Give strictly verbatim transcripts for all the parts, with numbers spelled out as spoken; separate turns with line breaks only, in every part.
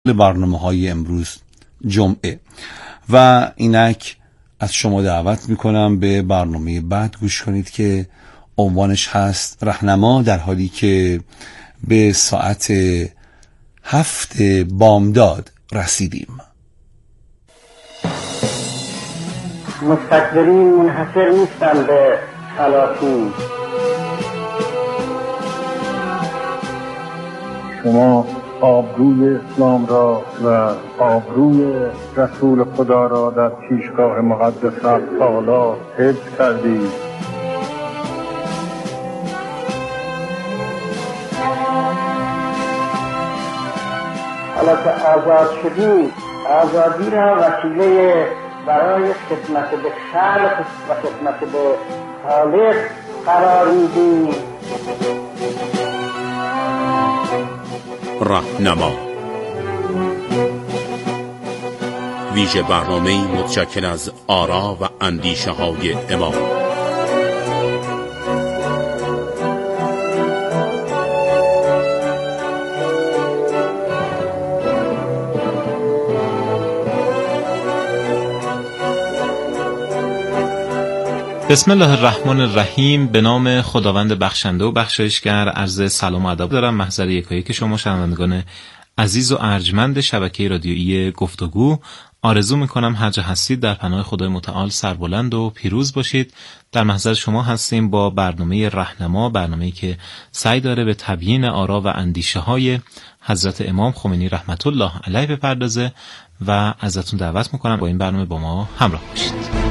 برنامه‌های امروز جمعه و اینک از شما دعوت میکنم به برنامه بعد گوش کنید که عنوانش هست رهنما، در حالی که به ساعت هفت بامداد رسیدیم.
مستکبرین منحصر نیستن به سلاطین.
شما آبروی اسلام را و آبروی رسول خدا را در پیشگاه مقدس تعالی حفظ کردید.
حالا که آزاد شدید، آزادی را وسیله برای خدمت به خلق و خدمت به خالق قرار میدید.
رهنما، ویژه برنامه‌ای متشکل از آرا و اندیشه های امام.
بسم الله الرحمن الرحیم. به نام خداوند بخشنده و بخشایشگر. عرض سلام و ادب دارم محضر یکایی که شما شنوندگان عزیز و ارجمند شبکه رادیویی گفتگو. آرزو میکنم هر جا هستید در پناه خدای متعال سربلند و پیروز باشید. در محضر شما هستیم با برنامه رهنما، برنامه‌ای که سعی داره به تبیین آرا و اندیشه های حضرت امام خمینی رحمت الله علیه بپردازه و ازتون دعوت میکنم با این برنامه با ما همراه باشید.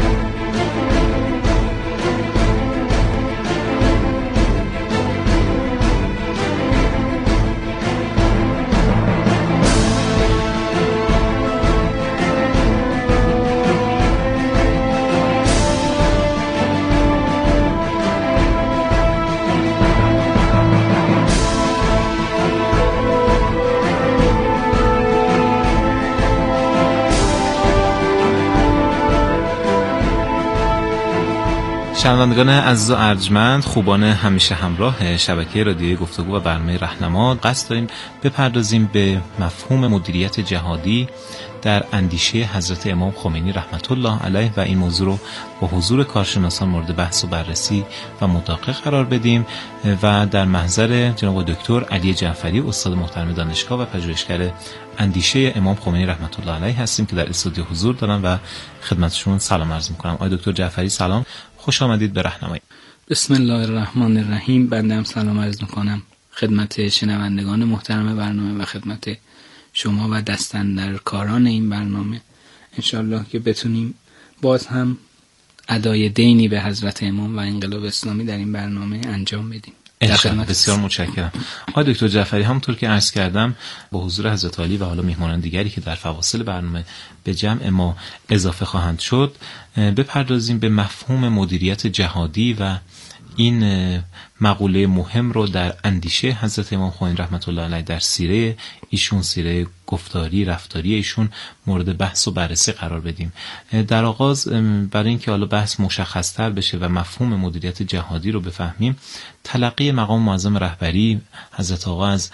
شنوندگان عزیز و ارجمند، خوبان همیشه همراه شبکه رادیویی گفتگو و برنامه رهنما، قصد داریم بپردازیم به مفهوم مدیریت جهادی در اندیشه حضرت امام خمینی رحمت الله علیه و این موضوع رو با حضور کارشناسان مورد بحث و بررسی و مداقه قرار بدیم و در محضر جناب دکتر علی جعفری، استاد محترم دانشگاه و پژوهشگر اندیشه امام خمینی رحمت الله علیه هستیم که در استودیو حضور دارن و خدمتشون سلام عرض می‌کنم. آقای دکتر جعفری سلام، خوش آمدید به رهنمایی.
بسم الله الرحمن الرحیم. بنده هم سلام عرض میکنم خدمت شنوندگان محترم برنامه و خدمت شما و دستاندرکاران این برنامه. انشالله که بتونیم باز هم ادای دینی به حضرت امام و انقلاب اسلامی در این برنامه انجام بدیم.
بسیار متشکرم. آقای دکتر جعفری، همونطور که عرض کردم با حضور حضرت علی و حالا میهمانان دیگری که در فواصل برنامه به جمع ما اضافه خواهند شد، بپردازیم به مفهوم مدیریت جهادی و این مقوله مهم رو در اندیشه حضرت امام خمینی رحمت الله علیه در سیره ایشون، سیره گفتاری رفتاری ایشون مورد بحث و بررسی قرار بدیم. در آغاز برای اینکه حالا بحث مشخص‌تر بشه و مفهوم مدیریت جهادی رو بفهمیم، تلقی مقام معظم رهبری حضرت آقا از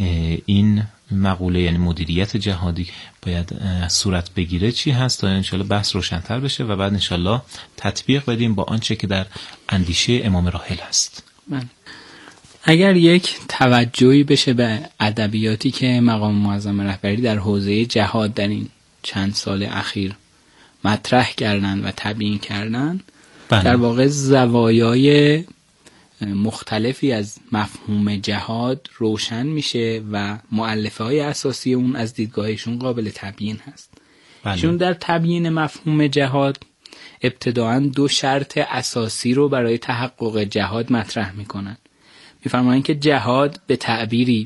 این مقوله یعنی مدیریت جهادی باید صورت بگیره چی هست تا انشالله بحث روشن‌تر بشه و بعد انشالله تطبیق بدیم با آنچه که در اندیشه امام راحل هست.
من اگر یک توجهی بشه به ادبیاتی که مقام معظم رهبری در حوزه جهاد در این چند سال اخیر مطرح کردن و تبیین کردن، بله. در واقع زوایای مختلفی از مفهوم جهاد روشن میشه و مؤلفه‌های اساسی اون از دیدگاهشون قابل تبیین هست. بله. چون در تبیین مفهوم جهاد ابتداعاً دو شرط اساسی رو برای تحقق جهاد مطرح میکنن. میفرمایند که جهاد به تعبیری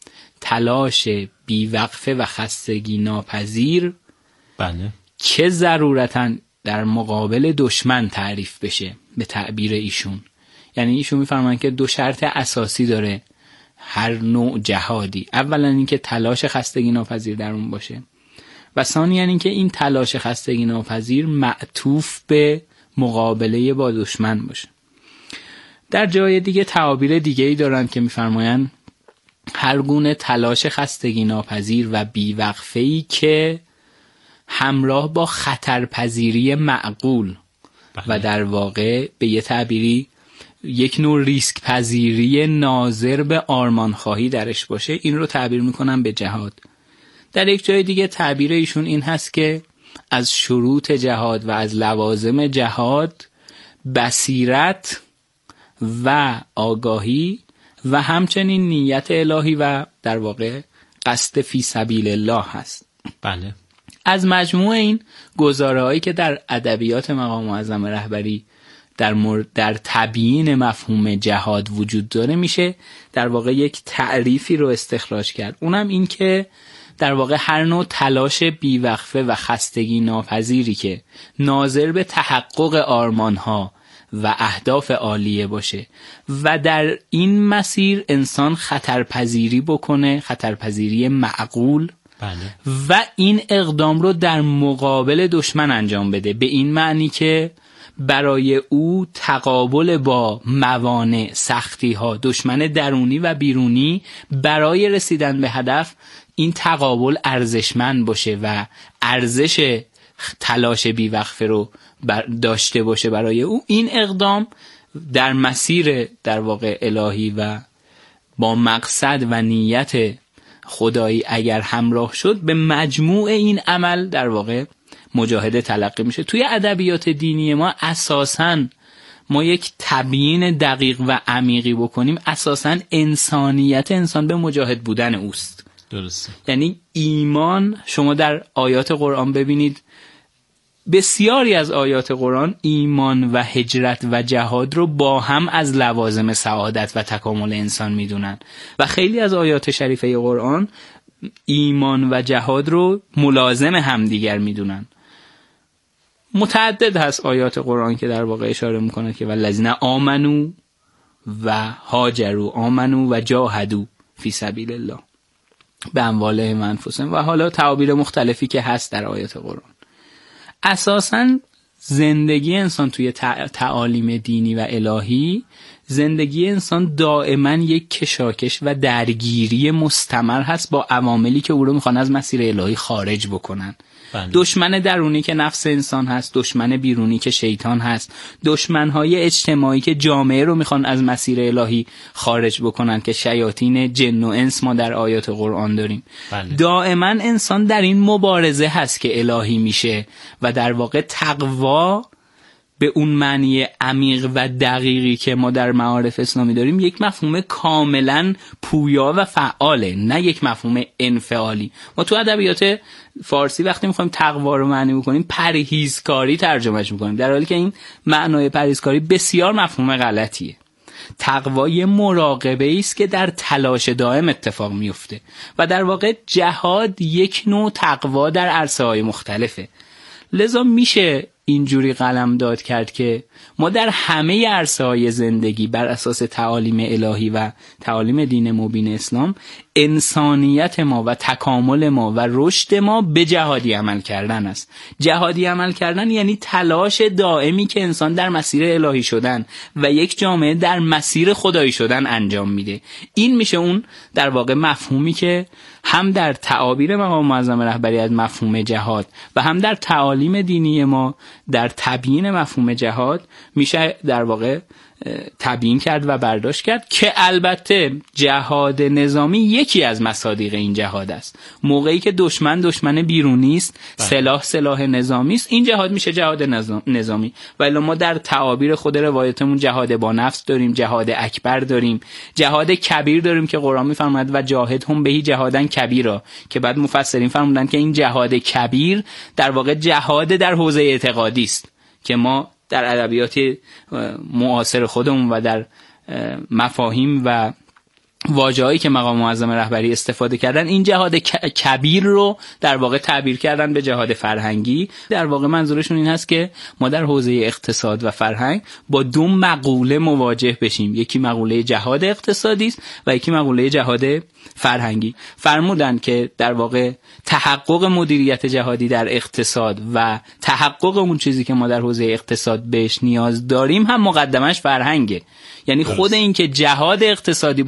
تلاش بیوقفه و خستگی ناپذیر، بله. که ضرورتاً در مقابل دشمن تعریف بشه به تعبیر ایشون. یعنی ایشون میفرمایند که دو شرط اساسی داره هر نوع جهادی. اولا اینکه تلاش خستگی ناپذیر در اون باشه و ثانیاً اینکه این تلاش خستگی ناپذیر معطوف به مقابله با دشمن باشه. در جای دیگه تعابیر دیگه‌ای دارن که میفرمایند هر گونه تلاش خستگی ناپذیر و بیوقفه‌ای که همراه با خطرپذیری معقول بله. و در واقع به یه تعبیری یک نوع ریسک پذیری ناظر به آرمان خواهی درش باشه، این رو تعبیر میکنم به جهاد. در یک جای دیگه تعبیر ایشون این هست که از شروط جهاد و از لوازم جهاد بصیرت و آگاهی و همچنین نیت الهی و در واقع قصد فی سبیل الله هست.
بله.
از مجموع این گزاره‌هایی که در ادبیات مقام معظم رهبری در مورد در تبیین مفهوم جهاد وجود داره میشه در واقع یک تعریفی رو استخراج کرد. اونم این که در واقع هر نوع تلاش بیوقفه و خستگی ناپذیری که ناظر به تحقق آرمانها و اهداف عالیه باشه و در این مسیر انسان خطرپذیری بکنه، خطرپذیری معقول
بله.
و این اقدام رو در مقابل دشمن انجام بده، به این معنی که برای او تقابل با موانع، سختی ها، دشمن درونی و بیرونی برای رسیدن به هدف این تقابل ارزشمند باشه و ارزش تلاش بیوقفه رو داشته باشه برای او. این اقدام در مسیر در واقع الهی و با مقصد و نیت خدایی اگر همراه شد به مجموع این عمل در واقع مجاهده تلقی میشه. توی ادبیات دینی ما اساساً ما یک تبیین دقیق و عمیقی بکنیم، اساساً انسانیت انسان به مجاهد بودن اوست.
درسته.
یعنی ایمان، شما در آیات قرآن ببینید بسیاری از آیات قرآن ایمان و هجرت و جهاد رو با هم از لوازم سعادت و تکامل انسان میدونن و خیلی از آیات شریفه قرآن ایمان و جهاد رو ملازم همدیگر میدونن. متعدد هست آیات قرآن که در واقع اشاره میکنه که والذین آمنو و هاجروا، آمنو و جاهدوا فی سبیل الله به اموالهم و انفسهم و حالا تعابیر مختلفی که هست در آیات قرآن. اساساً زندگی انسان توی تعالیم دینی و الهی، زندگی انسان دائما یک کشاکش و درگیری مستمر هست با عواملی که او رو میخوان از مسیر الهی خارج بکنن.
بله.
دشمن درونی که نفس انسان هست، دشمن بیرونی که شیطان هست، دشمنهای اجتماعی که جامعه رو میخوان از مسیر الهی خارج بکنن که شیاطین جن و انس ما در آیات قرآن داریم.
بله.
دائما انسان در این مبارزه هست که الهی میشه و در واقع تقوا به اون معنی عمیق و دقیقی که ما در معارف اسلامی داریم یک مفهوم کاملا پویا و فعاله، نه یک مفهوم انفعالی. ما تو ادبیات فارسی وقتی میخوایم تقوا رو معنی بکنیم پرهیزکاری ترجمهش میکنیم، در حالی که این معنای پرهیزکاری بسیار مفهوم غلطیه. تقوا یه مراقبه است که در تلاش دائم اتفاق میفته و در واقع جهاد یک نوع تقوا در عرصه‌های مختلفه. لذا میشه اینجوری قلم داد کرد که ما در همه عرصه‌های زندگی بر اساس تعالیم الهی و تعالیم دین مبین اسلام انسانیت ما و تکامل ما و رشد ما به جهادی عمل کردن است. جهادی عمل کردن یعنی تلاش دائمی که انسان در مسیر الهی شدن و یک جامعه در مسیر خدایی شدن انجام میده. این میشه اون در واقع مفهومی که هم در تعابیر مقام معظم رهبری از مفهوم جهاد و هم در تعالیم دینی ما در تبیین مفهوم جهاد میشه در واقع تبیین کرد و برداشت کرد که البته جهاد نظامی یکی از مصادیق این جهاد است. موقعی که دشمن دشمن بیرونی است، سلاح سلاح نظامی است، این جهاد میشه جهاد نظامی. ولی ما در تعابیر خود روایتمون جهاد با نفس داریم، جهاد اکبر داریم، جهاد کبیر داریم که قرآن میفرماید و جاهد هم بهی جهادن کبیرا، که بعد مفسرین فرمودن که این جهاد کبیر در واقع جهاد در حوزه اعتقادی است که ما در ادبیات معاصر خودمون و در مفاهیم و واژه‌هایی که مقام معظم رهبری استفاده کردن این جهاد کبیر رو در واقع تعبیر کردن به جهاد فرهنگی. در واقع منظورشون این هست که ما در حوزه اقتصاد و فرهنگ با دو مقوله مواجه بشیم، یکی مقوله جهاد اقتصادی است و یکی مقوله جهاد فرهنگی. فرمودن که در واقع تحقق مدیریت جهادی در اقتصاد و تحقق اون چیزی که ما در حوزه اقتصاد بهش نیاز داریم هم مقدمش فرهنگه. یعنی خود این که جهاد اقتصادی باید محقق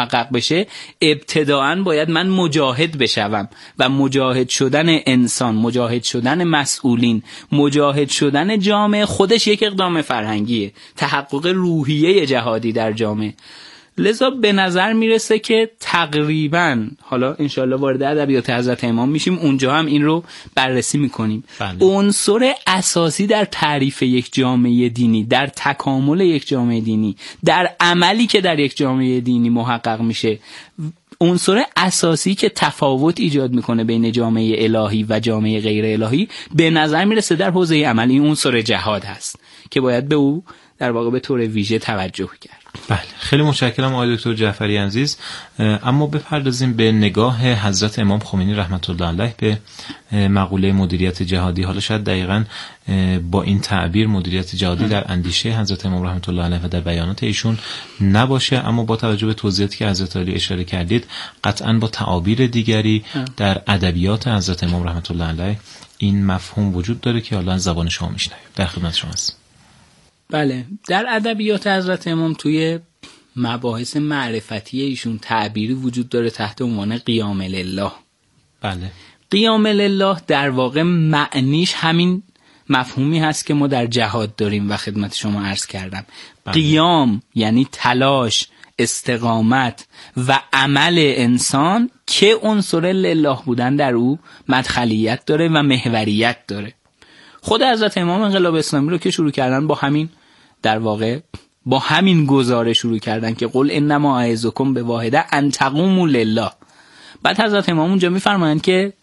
محقق بشه، ابتداعاً باید من مجاهد بشوم و مجاهد شدن انسان، مجاهد شدن مسئولین، مجاهد شدن جامعه خودش یک اقدام فرهنگیه، تحقق روحیه جهادی در جامعه. لذا به نظر میرسه که تقریباً، حالا انشالله وارد ادبیات حضرت امام میشیم، اونجا هم این رو بررسی میکنیم، عنصر اساسی در تعریف یک جامعه دینی، در تکامل یک جامعه دینی، در عملی که در یک جامعه دینی محقق میشه، عنصر اساسی که تفاوت ایجاد میکنه بین جامعه الهی و جامعه غیر الهی، به نظر میرسه در حوزه عملی عنصر جهاد هست که باید به او در واقع به طور ویژه توجه کرد.
بله، خیلی متشکرم آقای دکتر جعفری عزیز. اما بپردازیم به نگاه حضرت امام خمینی رحمت الله علیه به مقوله مدیریت جهادی. حالا شاید دقیقاً با این تعبیر مدیریت جهادی در اندیشه حضرت امام رحمت الله علیه و در بیانات ایشون نباشه، اما با توجه به توضیحاتی که حضرت علی اشاره کردید، قطعاً با تعابیر دیگری در ادبیات حضرت امام رحمت الله علیه این مفهوم وجود داره که حالا از زبان شما میشنویم. در خدمت شما هستم.
بله، در ادبیات حضرت امام توی مباحث معرفتی ایشون تعبیری وجود داره تحت عنوان قیام لله.
بله،
قیام لله در واقع معنیش همین مفهومی هست که ما در جهاد داریم و خدمت شما عرض کردم. بله. قیام یعنی تلاش، استقامت و عمل انسان که عنصر لله بودن در او مدخلیت داره و محوریت داره. خود حضرت امام انقلاب اسلامی رو که شروع کردن با همین در واقع با همین گزاره شروع کردن که قل انما اعظکم به واحده ان تقوموا لله. بعد حضرت امام اونجا میفرمایند که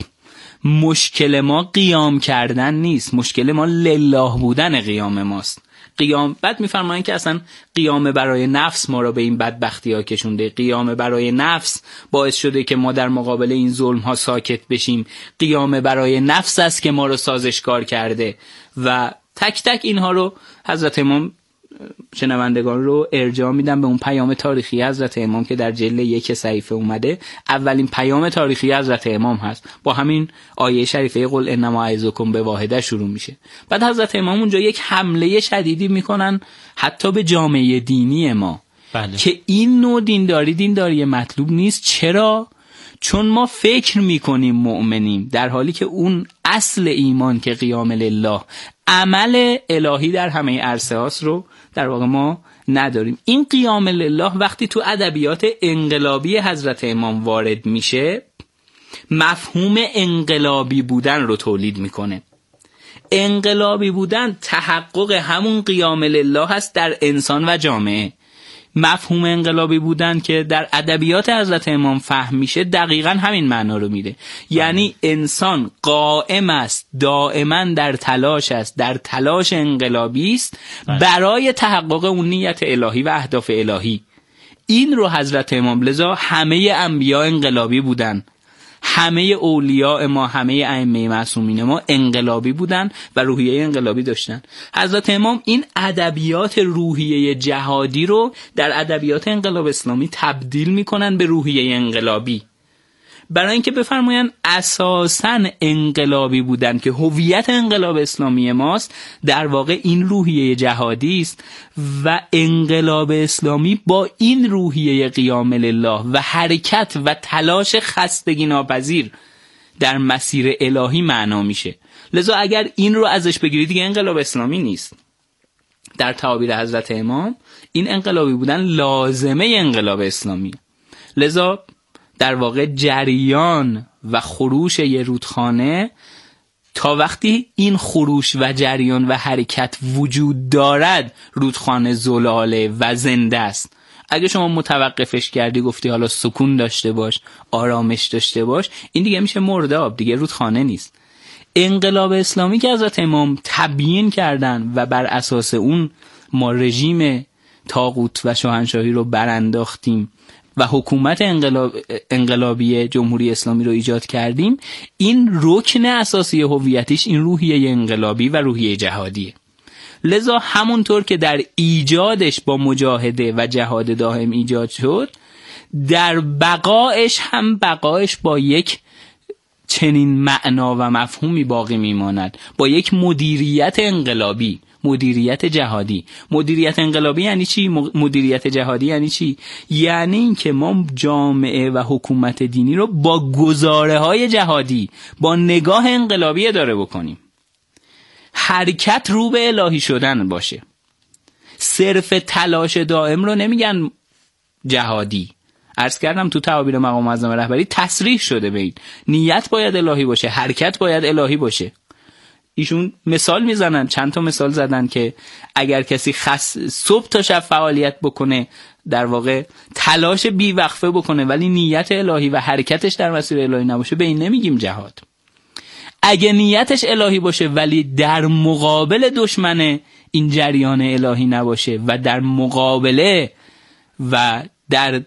مشکل ما قیام کردن نیست، مشکل ما لله بودن قیام ماست. قیام بعد میفرمایند که اصلا قیام برای نفس ما رو به این بدبختی ها کشونده، قیام برای نفس باعث شده که ما در مقابل این ظلم ها ساکت بشیم، قیام برای نفس است که ما رو سازشکار کرده و تک تک اینها رو حضرت امام شنوندگان رو ارجاع میدن به اون پیام تاریخی حضرت امام که در جلد یک صحیفه اومده. اولین پیام تاریخی حضرت امام هست، با همین آیه شریفه قل انما اعظکم به واحده شروع میشه. بعد حضرت امام اونجا یک حمله شدیدی میکنن حتی به جامعه دینی ما. بله. که این نوع دینداری دینداری مطلوب نیست. چرا؟ چون ما فکر میکنیم مؤمنیم، در حالی که اون اصل ایمان که قیام لله، عمل الهی در همه عرصه هاست رو در واقع ما نداریم. این قیام لله وقتی تو ادبیات انقلابی حضرت امام وارد میشه، مفهوم انقلابی بودن رو تولید میکنه. انقلابی بودن تحقق همون قیام لله هست در انسان و جامعه. مفهوم انقلابی بودن که در ادبیات حضرت امام فهم میشه دقیقاً همین معنا رو میده. یعنی انسان قائم است، دائما در تلاش است، در تلاش انقلابی است برای تحقق اون نیت الهی و اهداف الهی. این رو حضرت امام، لذا همه انبیا انقلابی بودن، همه اولیاء ما، همه ائمه معصومین ما انقلابی بودن و روحیه انقلابی داشتن. حضرت امام این ادبیات روحیه جهادی رو در ادبیات انقلاب اسلامی تبدیل میکنن به روحیه انقلابی، برای اینکه بفرمایند اساساً انقلابی بودن که هویت انقلاب اسلامی ماست، در واقع این روحیه جهادی است و انقلاب اسلامی با این روحیه قیام لله و حرکت و تلاش خستگی ناپذیر در مسیر الهی معنا میشه. لذا اگر این رو ازش بگیرید دیگه انقلاب اسلامی نیست. در تعابیر حضرت امام این انقلابی بودن لازمه انقلاب اسلامی. لذا در واقع جریان و خروش یه رودخانه تا وقتی این خروش و جریان و حرکت وجود دارد رودخانه زلاله و زنده است. اگه شما متوقفش کردی گفتی حالا سکون داشته باش، آرامش داشته باش، این دیگه میشه مرده آب، دیگه رودخانه نیست. انقلاب اسلامی که حضرت امام تبیین کردن و بر اساس اون ما رژیم طاغوت و شاهنشاهی رو برانداختیم و حکومت انقلاب انقلابی جمهوری اسلامی رو ایجاد کردیم، این رکن اساسی هویتش این روحیه انقلابی و روحیه جهادیه. لذا همونطور که در ایجادش با مجاهده و جهاد دائم ایجاد شد، در بقایش هم بقایش با یک چنین معنا و مفهومی باقی میماند با یک مدیریت انقلابی، مدیریت جهادی. مدیریت انقلابی یعنی چی؟ مدیریت جهادی یعنی چی؟ یعنی این که ما جامعه و حکومت دینی رو با گزاره های جهادی، با نگاه انقلابی اداره بکنیم. حرکت رو به الهی شدن باشه. صرف تلاش دائم رو نمیگن جهادی. عرض کردم تو تعابیر مقام معظم رهبری تصریح شده به این نیت باید الهی باشه، حرکت باید الهی باشه. ایشون مثال میزنن، چند تا مثال زدن که اگر کسی خص صبح تا شب فعالیت بکنه، در واقع تلاش بی وقفه بکنه ولی نیت الهی و حرکتش در مسیر الهی نباشه، به این نمیگیم جهاد. اگه نیتش الهی باشه ولی در مقابل دشمن این جریان الهی نباشه و در مقابله و در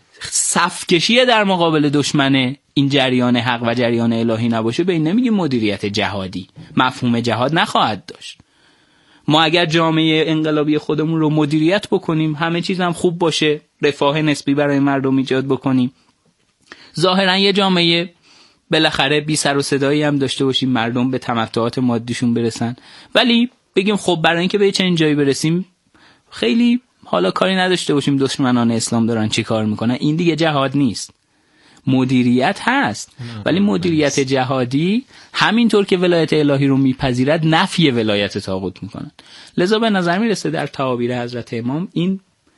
صفکشی در مقابل دشمن این جریان حق و جریان الهی نباشه، به این نمیگیم مدیریت جهادی. مفهوم جهاد نخواهد داشت. ما اگر جامعه انقلابی خودمون رو مدیریت بکنیم، همه چیز هم خوب باشه، رفاه نسبی برای مردم ایجاد بکنیم، ظاهرا یه جامعه بالاخره بی سر و صدایی هم داشته باشیم، مردم به تمتعات مادیشون برسن، ولی بگیم خب برای اینکه به چنین جایی برسیم خیلی حالا کاری نداشته باشیم دشمنان اسلام دارن چی کار میکنن، این دیگه جهاد نیست. مدیریت هست، ولی مدیریت جهادی همینطور که ولایت الهی رو میپذیرد نفی ولایت طاغوت میکنن. لذا به نظر میرسه در تعابیر حضرت امام این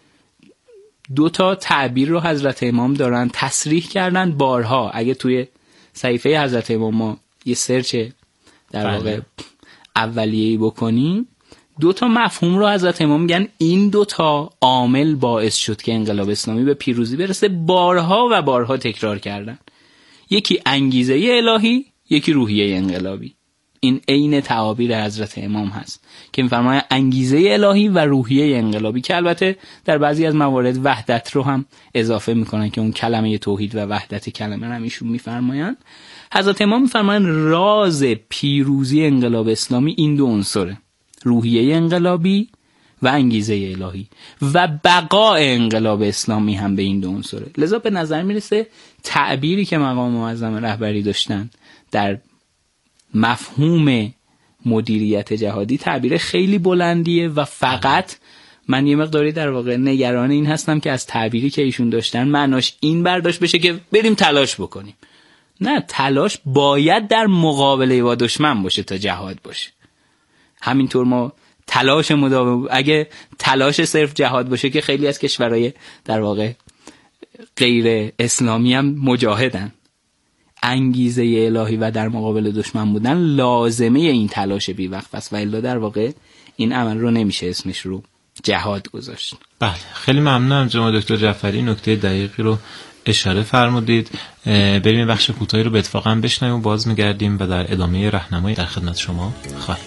دو تا تعبیر رو حضرت امام دارن تصریح کردن بارها. اگه توی صحیفه حضرت امام ما یه سرچ در واقع اولیه‌ای بکنیم، دو تا مفهوم رو حضرت امام میگن این دو تا عامل باعث شد که انقلاب اسلامی به پیروزی برسه، بارها و بارها تکرار کردن. یکی انگیزه الهی، یکی روحیه انقلابی. این عین تعابیر حضرت امام هست که میفرماید انگیزه الهی و روحیه انقلابی، که البته در بعضی از موارد وحدت رو هم اضافه میکنن که اون کلمه توحید و وحدت کلمه رو هم ایشون میفرمایند. حضرت امام میفرمایند راز پیروزی انقلاب اسلامی این دو عنصره، روحیه انقلابی و انگیزه الهی، و بقای انقلاب اسلامی هم به این دو عنصره. لذا به نظر میرسه تعبیری که مقام معظم رهبری داشتن در مفهوم مدیریت جهادی تعبیر خیلی بلندیه و فقط من یه مقداری در واقع نگران این هستم که از تعبیری که ایشون داشتن معناش این برداشت بشه که بریم تلاش بکنیم. نه، تلاش باید در مقابله با دشمن باشه تا جهاد باشه. همینطور ما تلاش مداوم، اگه تلاش صرف جهاد باشه که خیلی از کشورهای در واقع غیر اسلامی هم مجاهدن. انگیزه الهی و در مقابل دشمن بودن لازمه این تلاش بی وقف است و الا در واقع این عمل رو نمیشه اسمش رو جهاد گذاشت.
بله، خیلی ممنونم جناب دکتر جعفری، نکته دقیقی رو اشاره فرمودید. بریم بخش کوتاهی رو به اتفاقا بشنویم و باز میگردیم و در ادامه راهنمایی در خدمت شما خواهیم.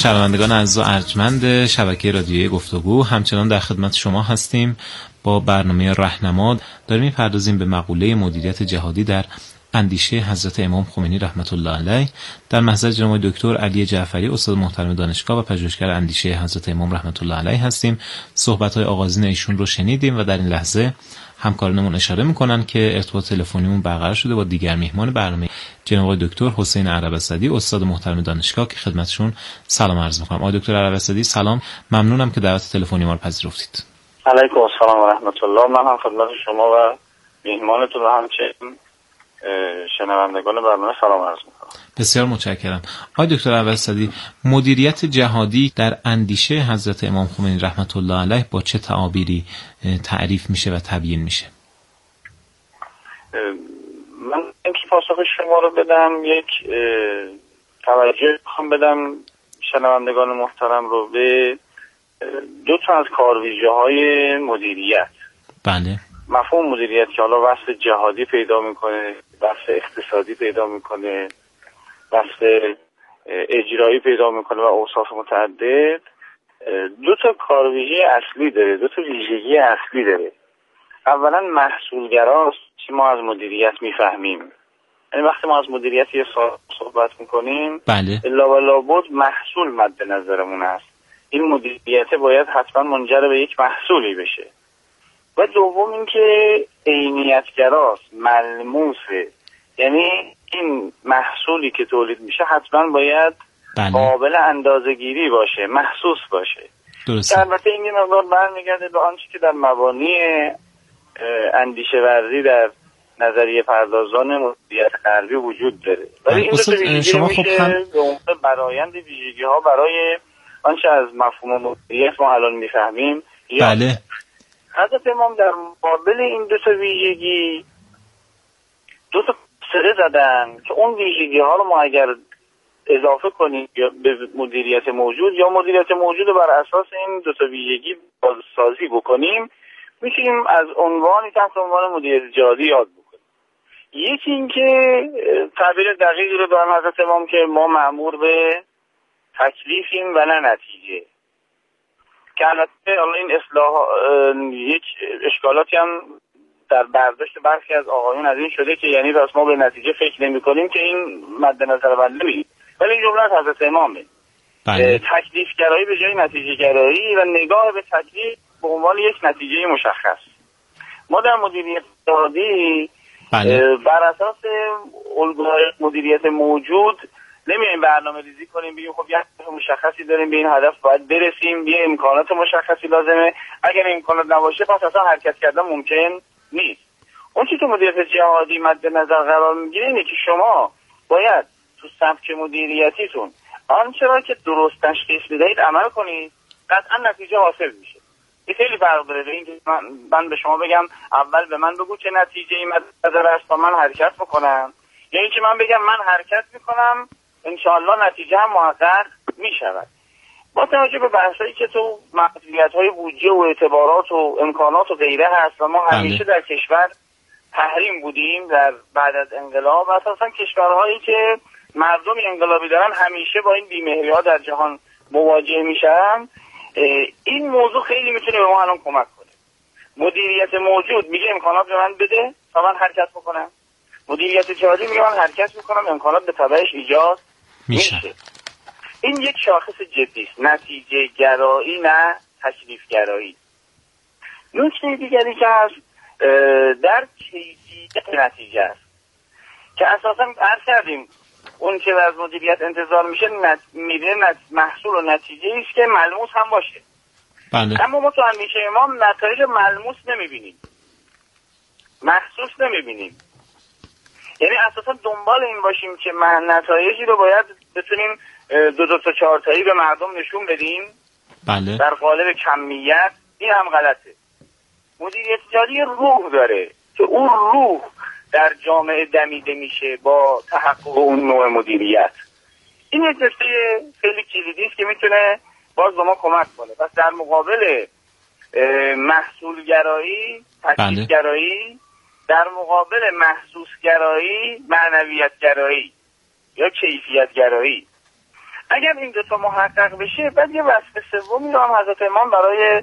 شنوندگان عزیز و ارجمند شبکه رادیویی گفتگو، همچنان در خدمت شما هستیم با برنامه راهنما. داریم می‌پردازیم به مقوله مدیریت جهادی در اندیشه حضرت امام خمینی رحمت الله علیه. در محضر جناب دکتر علی جعفری، استاد محترم دانشگاه و پژوهشگر اندیشه حضرت امام رحمت الله علیه هستیم. صحبت‌های آغازین ایشون رو شنیدیم و در این لحظه همکارانمون اشاره میکنن که ارتباط تلفنیمون برقرار شده با دیگر میهمان برنامه، جناب دکتر حسین عرب‌اسدی، استاد محترم دانشگاه، که خدمتشون سلام عرض میکنم. آقای دکتر عرب‌اسدی سلام، ممنونم که دعوت تلفنی ما رو پذیرفتید.
علیکم السلام و رحمت الله. من هم خدمت شما و میهمانتون و همچنین شنوندگان برنامه سلام عرض میکنم.
بسیار متشکرم. آقای دکتر عرب‌اسدی، مدیریت جهادی در اندیشه حضرت امام خمینی رحمت الله علیه با چه تعابیری تعریف میشه و تبیین میشه؟
من اینکه پاسخ شما رو بدم، یک توجه میخوام بدم شنوندگان محترم رو به دو تا از کارویژه های مدیریت.
بله.
مفهوم مدیریت که حالا وصف جهادی پیدا میکنه، وصف اقتصادی پیدا میکنه، وصف اجرایی پیدا میکنه و اوصاف متعدد، دو تا کارویژه اصلی داره، دو تا ویژگی اصلی داره. اولا محصولگراست. چی ما از مدیریت میفهمیم؟ یعنی وقتی ما از مدیریت یه صحبت میکنیم،
بله،
الا و لابد محصول مد نظرمون است. این مدیریت باید حتما منجر به یک محصولی بشه. و دوم اینکه عینیتگراست، ملموسه. یعنی این محصولی که تولید میشه حتما باید
بله.
قابل اندازه‌گیری باشه، محسوس باشه.
درسته.
البته این یه مقدار برمیگرده به آنچه که در مبانی اندیشه ورزی در نظریه پردازان مدیریت غربی وجود داره. ولی این دو تا ویژگی میشه به عنوان برآیند ویژگی ها برای آنچه از مفهوم مدیریت ما الان میفهمیم.
بله.
حضرت امام در مقابل این دو تا ویژگی دو تا سره زدن که اون ویژگی ها رو ما اگر اضافه کنیم یا به مدیریت موجود یا مدیریت موجود بر اساس این دو تا ویژگی بازسازی بکنیم، میتونیم از عنوانی تحت عنوان مدیریت جهادی یاد بکنیم. یکی این که تعبیر دقیقی رو دارن حضرت امام که ما مأمور به تکلیفیم و نه نتیجه، که البته این اصلاح یک اشکالاتی هم در برداشت برخی از آقایون از این شده که یعنی پس ما به نتیجه فکر نمی کنیم که این مد نظر بنده نیست. ولی این جمله از حضرت امامه.
بله.
تکلیف گرایی به جای نتیجه گرایی و نگاه به تکلیف به عنوان یک نتیجه مشخص. ما در مدیریت جهادی
بله.
بر اساس الگوهای مدیریت موجود نمیایم برنامه ریزی کنیم بگیم خب یه هدف مشخصی داریم، به این هدف باید برسیم، یه امکانات مشخصی لازمه، اگر امکانات نباشه پس اصلا حرکت کردن ممکن نیست. اون چیزی که مدیریت جهادی مد نظر قرار میگیره اینه که شما باید تو سبک مدیریتیتون آنچه را که درست تشخیص میدهید عمل کنید، قطعا نتیجه حاصل میشه. این خیلی فرق داره به اینکه من, من به شما بگم اول به من بگو چه نتیجه ای مد نظر است تا من حرکت بکنم، یا اینکه من بگم من حرکت میکنم انشاءالله نتیجه هم محقق میشود. با توجه به بحثایی که تو محدودیت‌های بودجه و اعتبارات و امکانات و غیره هست و ما همیشه در کشور تحریم بودیم در بعد از انقلاب، اساسا کشورهایی که مردم انقلابی دارن همیشه با این بی‌مهری‌ها در جهان مواجه میشن. این موضوع خیلی میتونه به ما الان کمک کنه. مدیریت موجود میگه امکانات به من بده تا من حرکت بکنم، مدیریت جهادی میگه من حرکت میکنم امکانات به تبعش ایجاد میشه. این یک شاخص جدی است، نتیجه گرایی نه تکلیف گرایی. نکته دیگری که هست در کیفیت نتیجه است که اساسا عرض کردیم اون که از مدیریت انتظار میشه نت... میره نت... محصول و نتیجه است که ملموس هم باشه.
بله.
اما ما تو اندیشه امام نتایج ملموس نمیبینیم، محسوس نمیبینیم. یعنی اساسا دنبال این باشیم که نتایجی رو باید بتونیم دو دو تا چهار تایی به مردم نشون بدیم.
بله.
در قالب کمیت، این هم غلطه. مدیریت جهادی روح داره که اون روح در جامعه دمیده میشه با تحقق اون نوع مدیریت. این یک نکته خیلی کلیدی است که میتونه باز به ما کمک کنه. پس در مقابل محصولگرایی، تکلیفگرایی، در مقابل محسوسگرایی، معنویتگرایی یا کیفیتگرایی. اگر این دو تا محقق بشه، بعد یه وصف سومی رو هم حضرت امام برای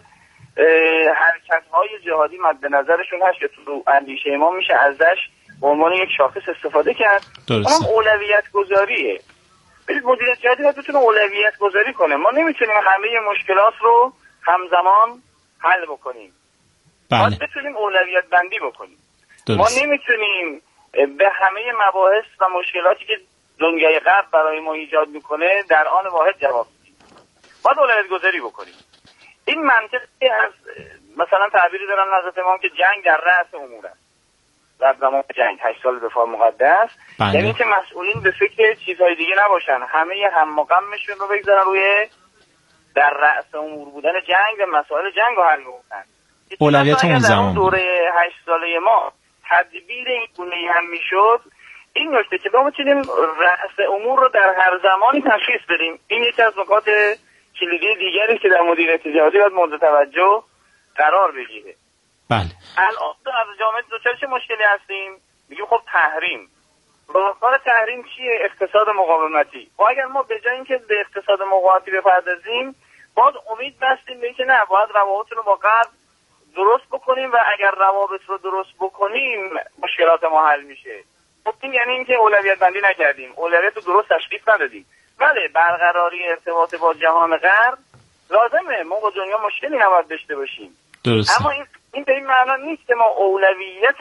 حرکت‌های جهادی مد نظرشون هست که تو اندیشه امام میشه ازش به عنوان یک شاخص استفاده کرد. اونم اولویت گذاریه. ببینید مدیریت جهادی باید بتونه اولویت گذاری کنه. ما نمیتونیم همه مشکلات رو همزمان حل بکنیم.
بله.
باید بتونیم اولویت بندی بکنیم.
درست.
ما نمیتونیم به همه مباحث و مشکلاتی که دنیای غرب برای ما ایجاد میکنه در آن واحد جواب بدیم. باید اولویت گذاری بکنیم. این منطقی از مثلا تعبیری دارن حضرت امام که جنگ در رأس امور است. در زمان جنگ هشت سال دفاع مقدس،
بله.
یعنی که مسئولین به فکر چیزهای دیگه نباشن، همه هم و غمشون رو بگذارن روی در رأس امور بودن جنگ و مسائل جنگ رو حل بکنن.
اولویت اون زمان
دوره هشت ساله ما تدبیر این گونه‌ای هم میشد. این نکته که ما بتونیم رأس امور رو در هر زمانی تشخیص بدیم، این یکی از نکات کلیدی دیگری که در مدیریت جهادی باید مورد توجه قرار بگیره.
بله.
الان در جامعه دوچار چه مشکلی هستیم؟ میگیم خب تحریم. راهکار تحریم چیه؟ اقتصاد مقاومتی. و اگر ما به جای اینکه به اقتصاد مقاومتی بپردازیم، باید امید بستیم به اینکه نه، باید روابط رو با غرب درست بکنیم و اگر روابط رو درست بکنیم مشکلات ما حل میشه. خب این یعنی اینکه اولویت بندی نکردیم، اولویت رو درست تشخیص ندادیم. بله، برقراری ارتباط با جهان غرب لازمه، ما با دنیا مشکلی نباید داشته باشیم.
درسته.
اما این این به این معنا نیست که ما اولویت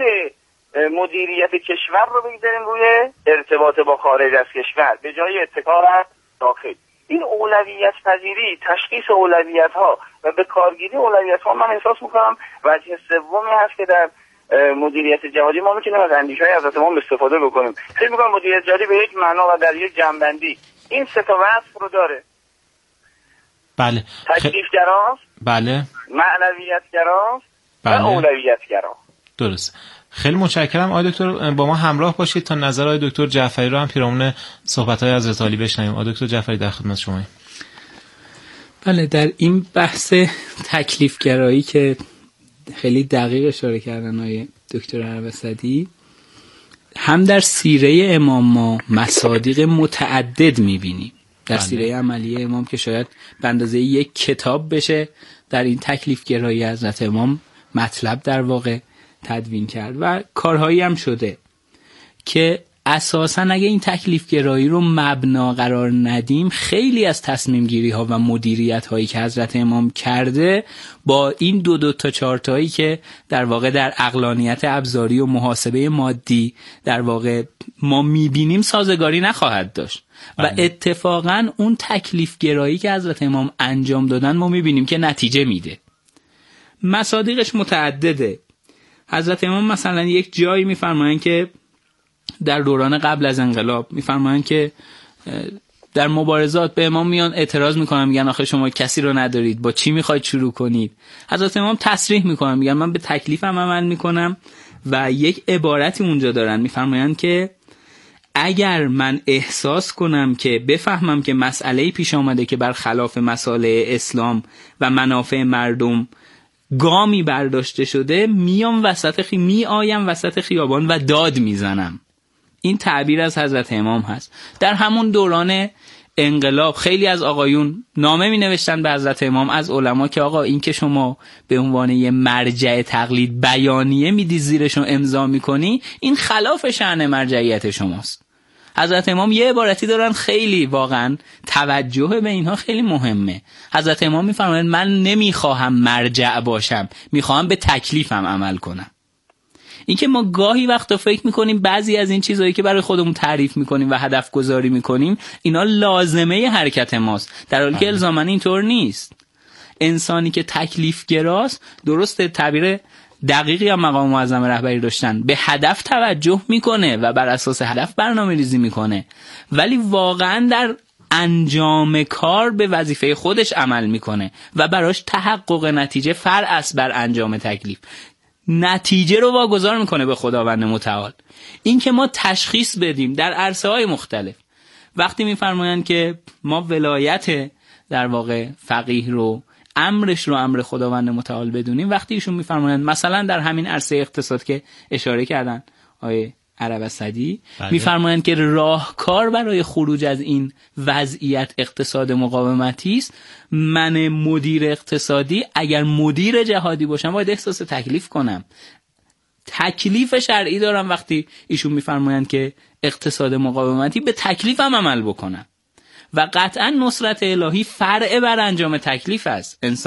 مدیریت کشور رو بگذاریم روی ارتباط با خارج از کشور به جای اتکا بر داخل. این اولویت پذیری، تشخیص اولویت ها و به کارگیری اولویت ها، من احساس میکنم وجه سومی هست که در مدیریت جهادی ما میتونیم از اندیشه های حضرت امام استفاده بکنیم. فکر میکنم مدیریت جهادی به یک معنا و در یک جنبندی این سه تا وصف رو داره.
بله.
تکلیفگراست،
بله.
معنویتگراست،
بله.
و اولویتگرا.
درست. خیلی متشکرم آقای دکتر، با ما همراه باشید تا نظر آقای دکتر جعفری رو هم پیرامون صحبت‌های حضرت علی بشنویم. آقای دکتر جعفری در خدمت شما.
بله، در این بحث تکلیفگرایی که خیلی دقیق اشاره کردن آقای دکتر عربسدی، هم در سیره امام ما مصادیق متعدد می‌بینیم. در
بله.
سیره عملی امام که شاید به اندازه یک کتاب بشه در این تکلیفگرایی حضرت امام مطلب در واقع تدوین کرد و کارهایی هم شده که اساساً اگه این تکلیفگرایی رو مبنا قرار ندیم، خیلی از تصمیم گیری ها و مدیریت هایی که حضرت امام کرده با این دو دو تا چارتایی که در واقع در عقلانیت ابزاری و محاسبه مادی در واقع ما میبینیم سازگاری نخواهد داشت. و اتفاقاً اون تکلیفگرایی که حضرت امام انجام دادن ما میبینیم که نتیجه میده. مصادیقش متعدده. حضرت امام مثلا یک جایی میفرمایند که در دوران قبل از انقلاب میفرمایند که در مبارزات به امام میان اعتراض میکنن، میگن آخه شما کسی رو ندارید، با چی میخواید شروع کنید؟ حضرت امام تصریح میکنن، میگن من به تکلیفم عمل میکنم و یک عبارتی اونجا دارن، میفرمایند که اگر من احساس کنم که بفهمم که مسئله‌ای پیش آمده که بر خلاف مصالح اسلام و منافع مردم گامی برداشته شده، میام وسط خی... می آیم وسط خیابان و داد میزنم. این تعبیر از حضرت امام هست. در همون دوران انقلاب خیلی از آقایون نامه می نوشتن به حضرت امام از علما که آقا این که شما به عنوان یه مرجع تقلید بیانیه میدی زیرشون امضا میکنی، این خلاف شأن مرجعیت شماست. حضرت امام یه عبارتی دارن خیلی واقعا توجه به اینها خیلی مهمه. حضرت امام میفرمایند من نمیخواهم مرجع باشم، میخواهم به تکلیفم عمل کنم. این که ما گاهی وقتا فکر میکنیم بعضی از این چیزهایی که برای خودمون تعریف میکنیم و هدف گذاری میکنیم اینا لازمه حرکت ماست، در حالی که الزاماً اینطور نیست. انسانی که تکلیف گراست، درست تعبیر دقیقی هم مقام معظم رهبری داشتن، به هدف توجه میکنه و بر اساس هدف برنامه ریزی میکنه، ولی واقعا در انجام کار به وظیفه خودش عمل میکنه و براش تحقق نتیجه فرع است بر انجام تکلیف. نتیجه رو واگذار میکنه به خداوند متعال. این که ما تشخیص بدیم در عرصه های مختلف، وقتی میفرمایند که ما ولایت در واقع فقیه رو، امرش رو امر خداوند متعال بدونیم، وقتی ایشون میفرمایند مثلا در همین عرصه اقتصاد که اشاره کردن آیه عرب اسدی
بله.
میفرمایند که راهکار برای خروج از این وضعیت اقتصاد مقاومتی است. من مدیر اقتصادی اگر مدیر جهادی باشم باید احساس تکلیف کنم، تکلیف شرعی دارم. وقتی ایشون میفرمایند که اقتصاد مقاومتی، به تکلیفم عمل بکنم و قطعا نصرت الهی فرع بر انجام تکلیف است. انسان